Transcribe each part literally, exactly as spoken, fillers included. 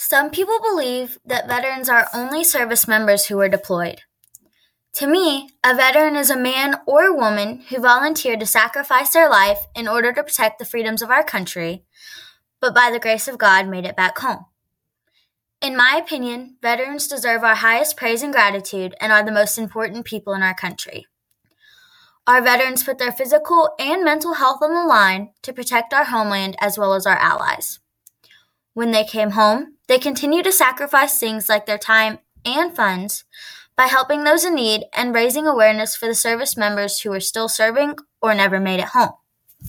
Some people believe that veterans are only service members who were deployed. To me, a veteran is a man or woman who volunteered to sacrifice their life in order to protect the freedoms of our country, but by the grace of God made it back home. In my opinion, veterans deserve our highest praise and gratitude and are the most important people in our country. Our veterans put their physical and mental health on the line to protect our homeland as well as our allies. When they came home, they continued to sacrifice things like their time and funds by helping those in need and raising awareness for the service members who were still serving or never made it home.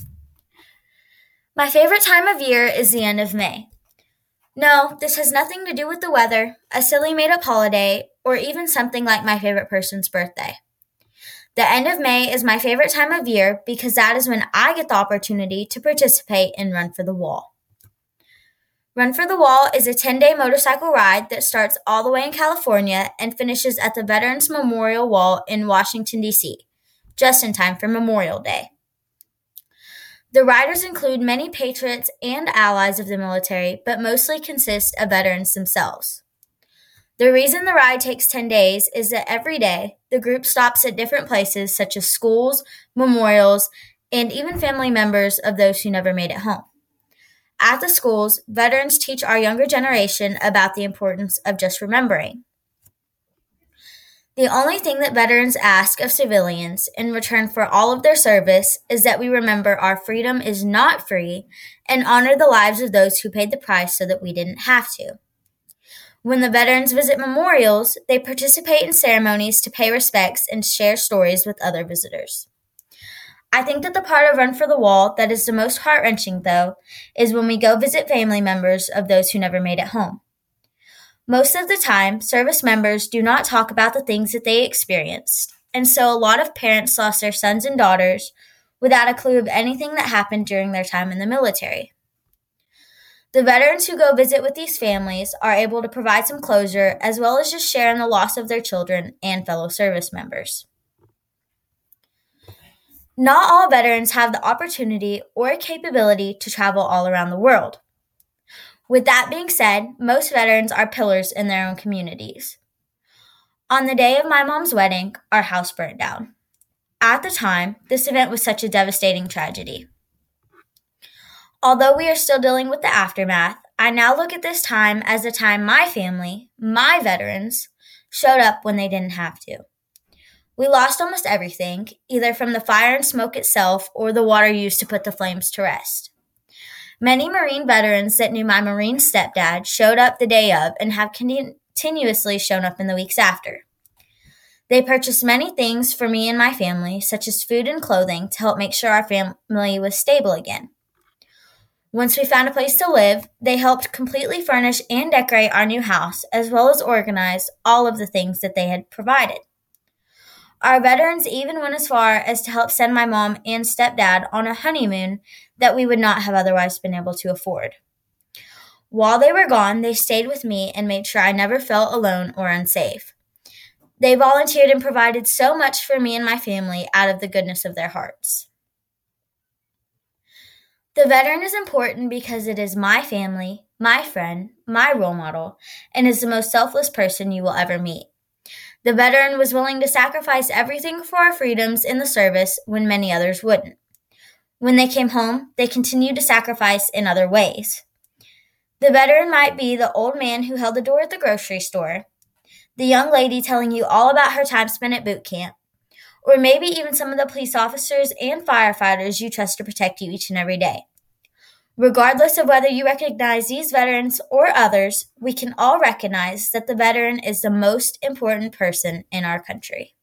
My favorite time of year is the end of May. No, this has nothing to do with the weather, a silly made-up holiday, or even something like my favorite person's birthday. The end of May is my favorite time of year because that is when I get the opportunity to participate in Run for the Wall. Run for the Wall is a ten-day motorcycle ride that starts all the way in California and finishes at the Veterans Memorial Wall in Washington, D C, just in time for Memorial Day. The riders include many patriots and allies of the military, but mostly consist of veterans themselves. The reason the ride takes ten days is that every day, the group stops at different places such as schools, memorials, and even family members of those who never made it home. At the schools, veterans teach our younger generation about the importance of just remembering. The only thing that veterans ask of civilians in return for all of their service is that we remember our freedom is not free and honor the lives of those who paid the price so that we didn't have to. When the veterans visit memorials, they participate in ceremonies to pay respects and share stories with other visitors. I think that the part of Run for the Wall that is the most heart-wrenching, though, is when we go visit family members of those who never made it home. Most of the time, service members do not talk about the things that they experienced, and so a lot of parents lost their sons and daughters without a clue of anything that happened during their time in the military. The veterans who go visit with these families are able to provide some closure as well as just share in the loss of their children and fellow service members. Not all veterans have the opportunity or capability to travel all around the world. With that being said, most veterans are pillars in their own communities. On the day of my mom's wedding, our house burned down. At the time, this event was such a devastating tragedy. Although we are still dealing with the aftermath, I now look at this time as the time my family, my veterans, showed up when they didn't have to. We lost almost everything, either from the fire and smoke itself or the water used to put the flames to rest. Many Marine veterans that knew my Marine stepdad showed up the day of and have continuously shown up in the weeks after. They purchased many things for me and my family, such as food and clothing, to help make sure our family was stable again. Once we found a place to live, they helped completely furnish and decorate our new house, as well as organize all of the things that they had provided. Our veterans even went as far as to help send my mom and stepdad on a honeymoon that we would not have otherwise been able to afford. While they were gone, they stayed with me and made sure I never felt alone or unsafe. They volunteered and provided so much for me and my family out of the goodness of their hearts. The veteran is important because it is my family, my friend, my role model, and is the most selfless person you will ever meet. The veteran was willing to sacrifice everything for our freedoms in the service when many others wouldn't. When they came home, they continued to sacrifice in other ways. The veteran might be the old man who held the door at the grocery store, the young lady telling you all about her time spent at boot camp, or maybe even some of the police officers and firefighters you trust to protect you each and every day. Regardless of whether you recognize these veterans or others, we can all recognize that the veteran is the most important person in our country.